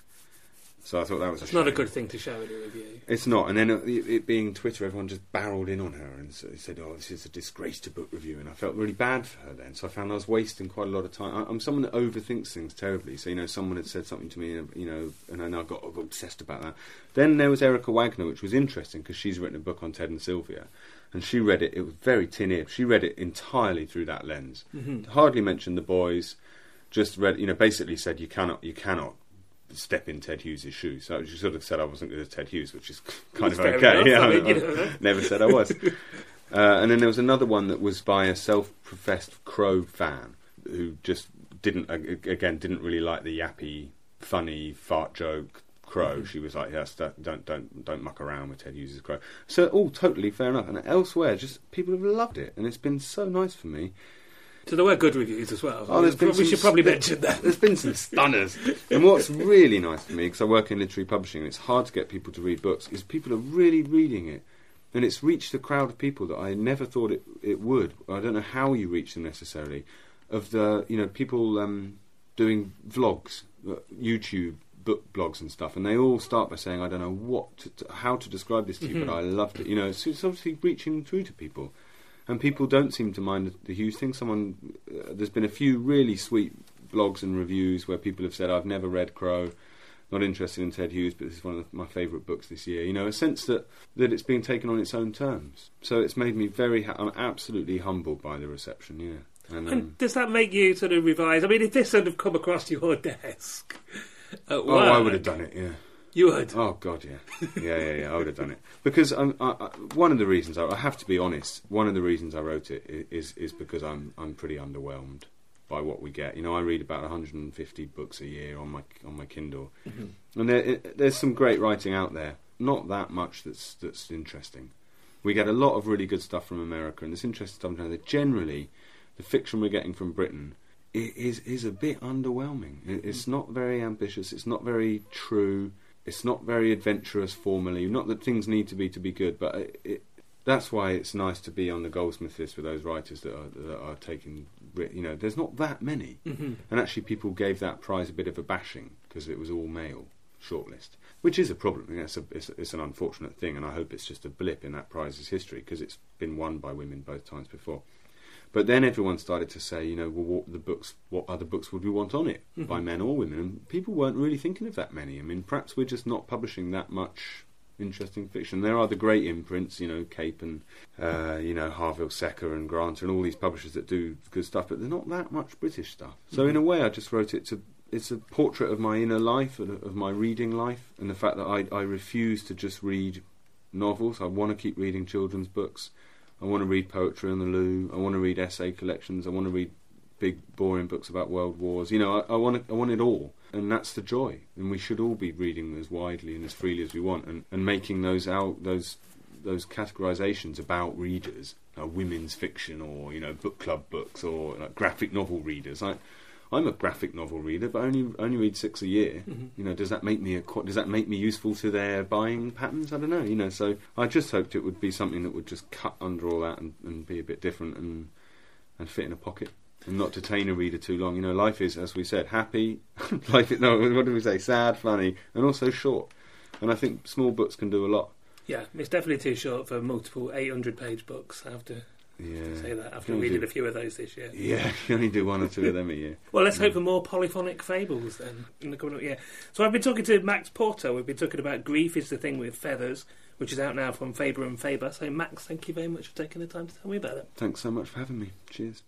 So I thought that was It's a not a shame. good thing to show in a review. It's not. And then it, it being Twitter, everyone just barreled in on her and so- said, oh, this is a disgrace to book review. And I felt really bad for her then. So I found I was wasting quite a lot of time. I, I'm someone that overthinks things terribly. So, you know, someone had said something to me, you know, and then I got, I got obsessed about that. Then there was Erica Wagner, which was interesting because she's written a book on Ted and Sylvia. And she read it, it was very tin-ear. She read it entirely through that lens. Mhm. Hardly mentioned the boys, just read, you know, basically said you cannot, you cannot step in Ted Hughes' shoes. So she sort of said I wasn't good as Ted Hughes, which is kind That's of fair okay. enough, Yeah, I mean, I- you know. never said I was. uh, and then there was another one that was by a self-professed Crow fan who just didn't, ag- again, didn't really like the yappy, funny fart joke Crow. Mhm. She was like, yes, don't, don't don't don't muck around with Ted Hughes' Crow. So all totally fair enough. And elsewhere, just people have loved it, and it's been so nice for me. So there were good reviews as well. Oh, there's been we some should probably st- mention that. There's been some stunners. And what's really nice for me, because I work in literary publishing, and it's hard to get people to read books, is people are really reading it. And it's reached a crowd of people that I never thought it, it would. I don't know how you reach them necessarily. Of the, you know, people um, doing vlogs, uh, YouTube, book blogs and stuff, and they all start by saying, I don't know what, to, to, how to describe this to you, Mhm. but I loved it. You know, it's, it's obviously reaching through to people. And people don't seem to mind the, the Hughes thing. Someone, uh, there's been a few really sweet blogs and reviews where people have said, I've never read Crow, not interested in Ted Hughes, but this is one of the, my favourite books this year. You know, a sense that, that it's being taken on its own terms. So it's made me very, ha- I'm absolutely humbled by the reception, yeah. And, um, And does that make you sort of revise? I mean, if this had have come across your desk at oh, I work, would have done it, yeah. You would? Oh, God, yeah. Yeah, yeah, yeah, I would have done it. Because um, I, I, one of the reasons, I, I have to be honest, one of the reasons I wrote it i- is is because I'm I'm pretty underwhelmed by what we get. You know, I read about one hundred fifty books a year on my on my Kindle. Mhm. And there, it, there's some great writing out there. Not that much that's that's interesting. We get a lot of really good stuff from America, and there's interesting stuff from that. Generally, the fiction we're getting from Britain i- is is a bit underwhelming. It, it's not very ambitious. It's not very true. It's not very adventurous formally. Not that things need to be to be good, but it, it, that's why it's nice to be on the Goldsmith list with those writers that are, that are taking. You know, there's not that many, Mhm. and actually, people gave that prize a bit of a bashing because it was all male shortlist, which is a problem. Yeah, it's, a, it's, it's an unfortunate thing, and I hope it's just a blip in that prize's history because it's been won by women both times before. But then everyone started to say, you know, well, what the books, what other books would we want on it Mhm. by men or women? And people weren't really thinking of that many. I mean, perhaps we're just not publishing that much interesting fiction. There are the great imprints, you know, Cape and, uh, you know, Harville Secker and Granta and all these publishers that do good stuff, but there's not that much British stuff. So Mhm. in a way, I just wrote it to, it's a portrait of my inner life, of of my reading life, and the fact that I, I refuse to just read novels. I want to keep reading children's books. I want to read poetry on the loo. I want to read essay collections. I want to read big, boring books about world wars. You know, I, I want it, I want it all. And that's the joy. And we should all be reading as widely and as freely as we want, and, and making those out those those categorisations about readers, uh, women's fiction, or you know, book club books, or like, graphic novel readers. I, I'm a graphic novel reader, but only only read six a year. Mm-hmm. You know, does that make me a does that make me useful to their buying patterns? I don't know. You know, so I just hoped it would be something that would just cut under all that and, and be a bit different and and fit in a pocket. And not detain a reader too long. You know, life is, as we said, happy. life is, no, what did we say? Sad, funny, and also short. And I think small books can do a lot. Yeah, it's definitely too short for multiple eight hundred page books. I have to yeah. say that after reading do, a few of those this year. Yeah, you only do one or two of them a year. Well, let's yeah. hope for more polyphonic fables then in the coming up year. So I've been talking to Max Porter. We've been talking about Grief is the Thing with Feathers, which is out now from Faber and Faber. So Max, thank you very much for taking the time to tell me about it. Thanks so much for having me. Cheers.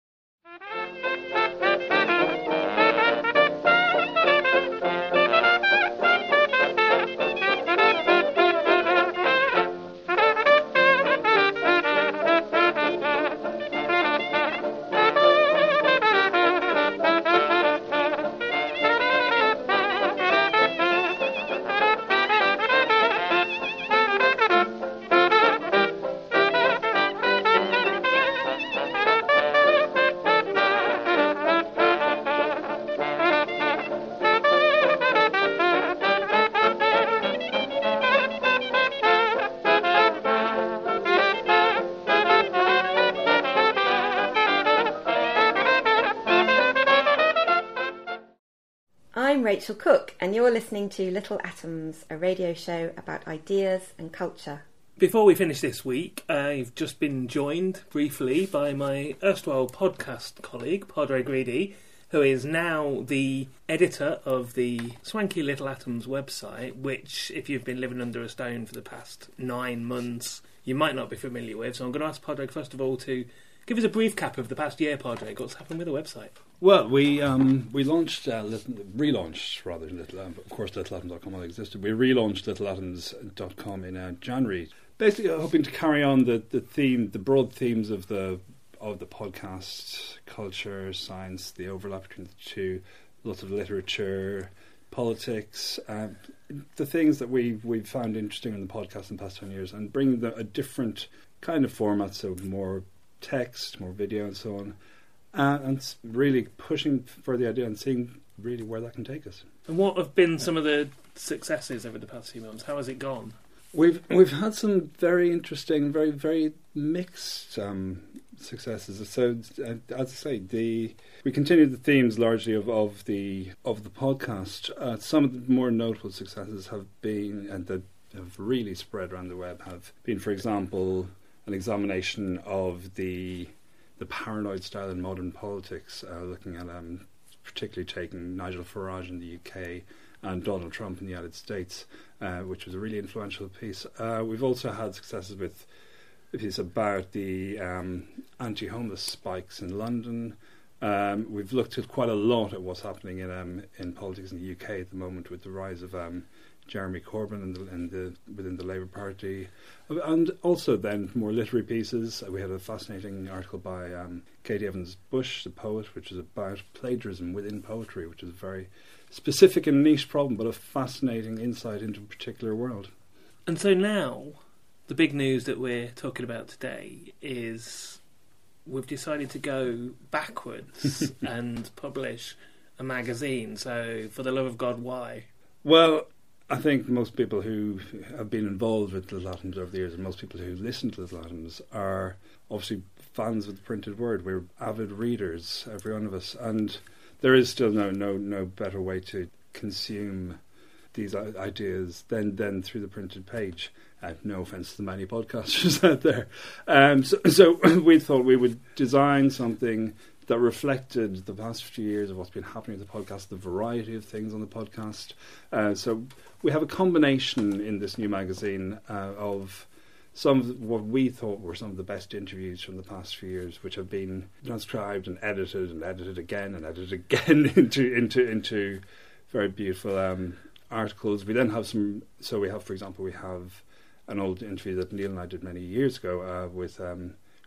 I'm Rachel Cook, and you're listening to Little Atoms, a radio show about ideas and culture. Before we finish this week, I've just been joined briefly by my erstwhile podcast colleague, Padre Greedy, who is now the editor of the Swanky Little Atoms website, which, if you've been living under a stone for the past nine months, you might not be familiar with. So I'm going to ask Padre, first of all, to give us a brief cap of the past year, Padre. What's happened with the website? Well, we um, we launched, uh, little, relaunched rather than Little Atoms. Of course, Little Atoms dot com already existed. We relaunched Little Atoms dot com in uh, January, basically hoping to carry on the, the theme, the broad themes of the of the podcast: culture, science, the overlap between the two, lots of literature, politics, um, the things that we we've found interesting in the podcast in the past ten years, and bring the, a different kind of format, so more text, more video, and so on. Uh, and really pushing for the idea and seeing really where that can take us. And what have been some of the successes over the past few months? How has it gone? We've we've had some very interesting, very very mixed um, successes. So, uh, as I say, the we continued the themes largely of, of the of the podcast. Uh, some of the more notable successes have been, and that have really spread around the web, have been, for example, an examination of the the paranoid style in modern politics, uh, looking at um, particularly taking Nigel Farage in the U K and Donald Trump in the United States, uh, which was a really influential piece. Uh, we've also had successes with a piece about the um, anti-homeless spikes in London. Um, we've looked at quite a lot at what's happening in um, in politics in the U K at the moment with the rise of um, Jeremy Corbyn in the, in the, within the Labour Party. And also then more literary pieces. We had a fascinating article by um, Katie Evans Bush, the poet, which is about plagiarism within poetry, which is a very specific and niche problem, but a fascinating insight into a particular world. And so now, the big news that we're talking about today is we've decided to go backwards and publish a magazine. So, for the love of God, why? Well, I think most people who have been involved with Little Atoms over the years, and most people who listen to Little Atoms, are obviously fans of the printed word. We're avid readers, every one of us, and there is still no no no better way to consume these ideas than than through the printed page. Uh, no offence to the many podcasters out there. Um, so, so we thought we would design something that reflected the past few years of what's been happening with the podcast, the variety of things on the podcast. Uh, so we have a combination in this new magazine uh, of some of what we thought were some of the best interviews from the past few years, which have been transcribed and edited and edited again and edited again into into into very beautiful um, articles. We then have some. So we have, for example, we have an old interview that Neil and I did many years ago uh, with um,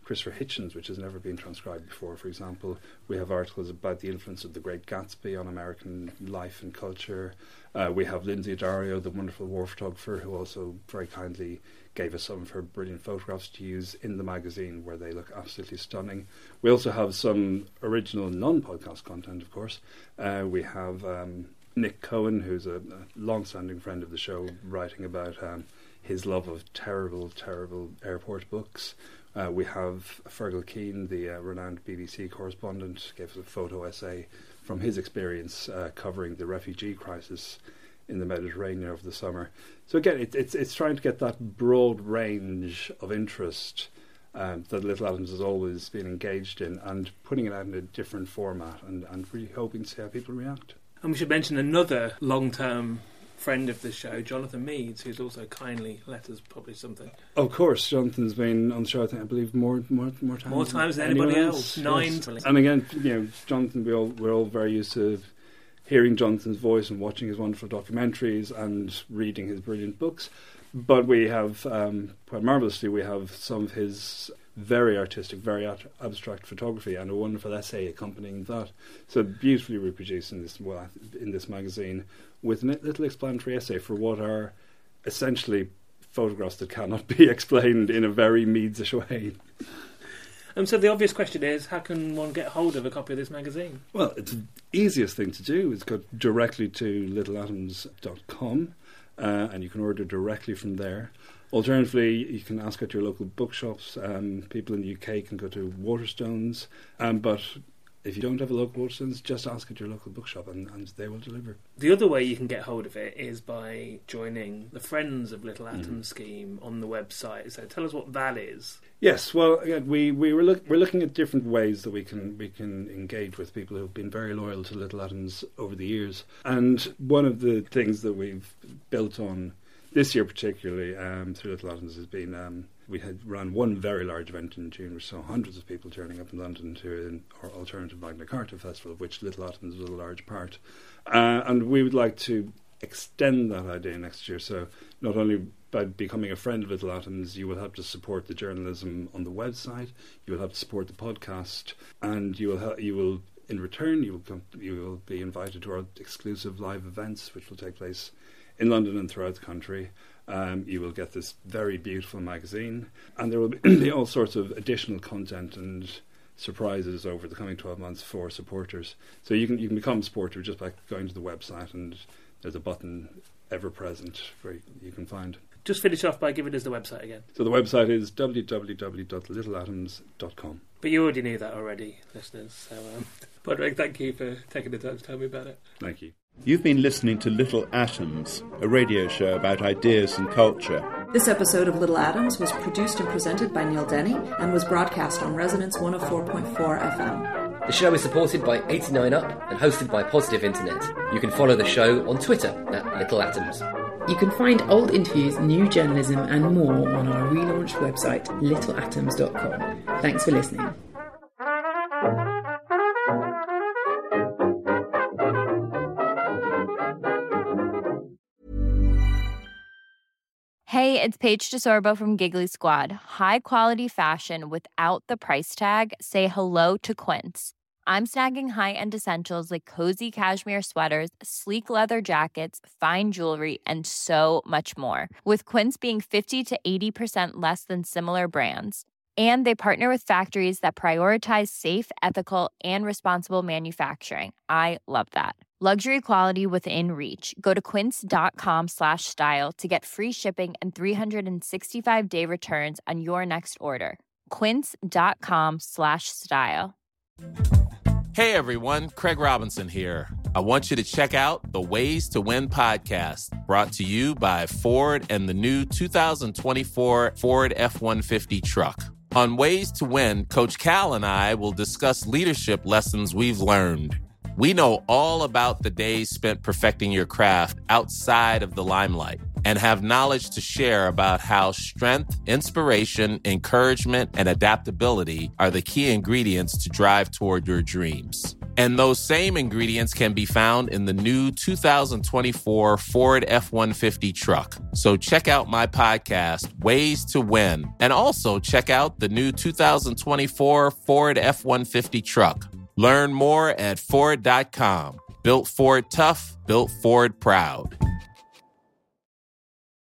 Christopher Hitchens, which has never been transcribed before, for example. We have articles about the influence of The Great Gatsby on American life and culture. Uh, we have Lindsay Dario, the wonderful war photographer, who also very kindly gave us some of her brilliant photographs to use in the magazine, where they look absolutely stunning. We also have some original non-podcast content, of course. Uh, we have um, Nick Cohen, who's a, a long-standing friend of the show, writing about um, his love of terrible, terrible airport books. Uh, we have Fergal Keane, the uh, renowned B B C correspondent, gave us a photo essay from his experience uh, covering the refugee crisis in the Mediterranean over the summer. So again, it, it's it's trying to get that broad range of interest um, that Little Atoms has always been engaged in, and putting it out in a different format, and, and really hoping to see how people react. And we should mention another long-term friend of the show, Jonathan Meads, who's also kindly let us publish something. Of course, Jonathan's been on the show, I think, I believe, more more more times, more times than anybody else. else. Nine. Yes. And again, you know, Jonathan, we all we're all very used to hearing Jonathan's voice and watching his wonderful documentaries and reading his brilliant books. But we have, um, quite marvellously, we have some of his very artistic, very at- abstract photography and a wonderful essay accompanying that. So beautifully reproduced in this well, in this magazine, with a little explanatory essay for what are essentially photographs that cannot be explained in a very Meadsish way. Um, so the obvious question is, how can one get hold of a copy of this magazine? Well, it's the easiest thing to do is go directly to little atoms dot com, uh, and you can order directly from there. Alternatively, you can ask at your local bookshops. Um, people in the U K can go to Waterstones, um, but if you don't have a local Waterstones, just ask at your local bookshop and, and they will deliver. The other way you can get hold of it is by joining the Friends of Little Atoms mm. scheme on the website. So tell us what that is. Yes, well, again, we we were look, we're looking at different ways that we can we can engage with people who've been very loyal to Little Atoms over the years. And one of the things that we've built on this year, particularly um, through Little Atoms, has been um, we had ran one very large event in June, which saw hundreds of people turning up in London to our alternative Magna Carta festival, of which Little Atoms was a large part. Uh, and we would like to extend that idea next year. So not only by becoming a friend of Little Atoms, you will have to support the journalism on the website, you will have to support the podcast, and you will ha- you will in return you will come, you will be invited to our exclusive live events, which will take place in London and throughout the country. Um, you will get this very beautiful magazine, and there will be all sorts of additional content and surprises over the coming twelve months for supporters. So you can you can become a supporter just by going to the website, and there's a button ever present where you can find. Just finish off by giving us the website again. So the website is w w w dot little atoms dot com. But you already knew that already, listeners. So, um, Padraig, thank you for taking the time to tell me about it. Thank you. You've been listening to Little Atoms, a radio show about ideas and culture. This episode of Little Atoms was produced and presented by Neil Denny and was broadcast on Resonance one oh four point four F M. The show is supported by eighty-nine up and hosted by Positive Internet. You can follow the show on Twitter at Little Atoms. You can find old interviews, new journalism and more on our relaunched website, little atoms dot com. Thanks for listening. Hey, it's Paige DeSorbo from Giggly Squad. High quality fashion without the price tag. Say hello to Quince. I'm snagging high-end essentials like cozy cashmere sweaters, sleek leather jackets, fine jewelry, and so much more. With Quince being fifty to eighty percent less than similar brands. And they partner with factories that prioritize safe, ethical, and responsible manufacturing. I love that. Luxury quality within reach. Go to quince.com slash style to get free shipping and three sixty-five day returns on your next order. Quince.com slash style. Hey everyone, Craig Robinson here. I want you to check out the Ways to Win podcast, brought to you by Ford and the new two thousand twenty-four Ford F one fifty truck. On Ways to Win, Coach Cal and I will discuss leadership lessons we've learned. We know all about the days spent perfecting your craft outside of the limelight and have knowledge to share about how strength, inspiration, encouragement, and adaptability are the key ingredients to drive toward your dreams. And those same ingredients can be found in the new two thousand twenty-four Ford F one fifty truck. So check out my podcast, Ways to Win, and also check out the new two thousand twenty-four Ford F one fifty truck. Learn more at Ford dot com. Built Ford tough, built Ford proud.